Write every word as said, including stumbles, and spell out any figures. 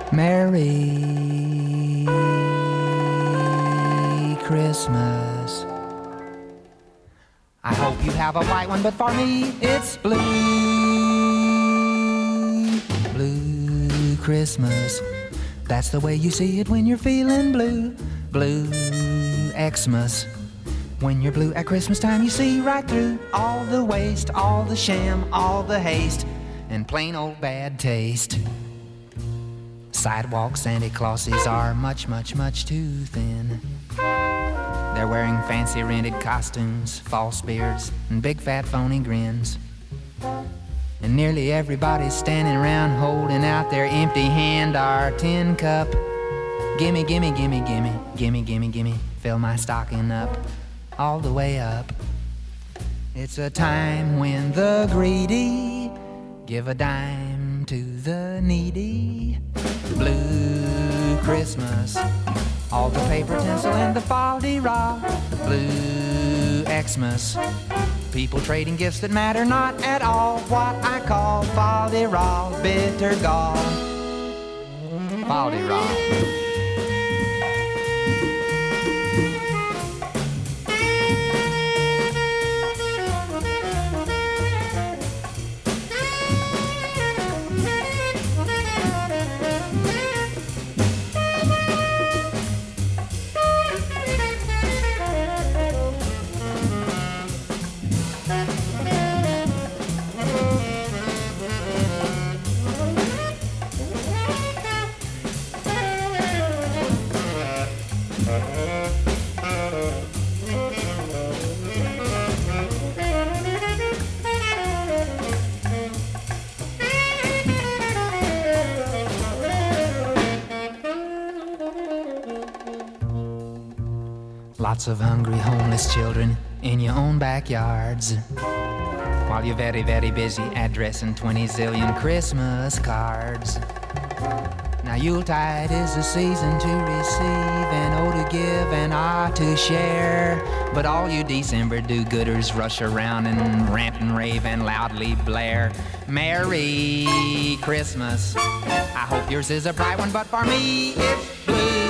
Merry Christmas. I hope you have a white one, but for me it's blue. Blue Christmas. That's the way you see it when you're feeling blue. Blue Xmas. When you're blue at Christmas time, you see right through all the waste, all the sham, all the haste, and plain old bad taste. Sidewalk Santa Clauses are much, much, much too thin. They're wearing fancy rented costumes, false beards, and big fat phony grins. And nearly everybody's standing around holding out their empty hand or tin cup. Gimme, gimme, gimme, gimme, gimme, gimme, gimme, fill my stocking up, all the way up. It's a time when the greedy give a dime to the needy. Blue Christmas. All the paper tinsel and the fol-de-rol. Blue Xmas. People trading gifts that matter not at all. What I call fol-de-rol, bitter gall. Fol-de-rol. Lots of hungry homeless children in your own backyards, while you're very, very busy addressing twenty zillion Christmas cards. Now Yuletide is the season to receive, and O to give, and R to share. But all you December do-gooders rush around and rant and rave and loudly blare. Merry Christmas. I hope yours is a bright one, but for me it's blue.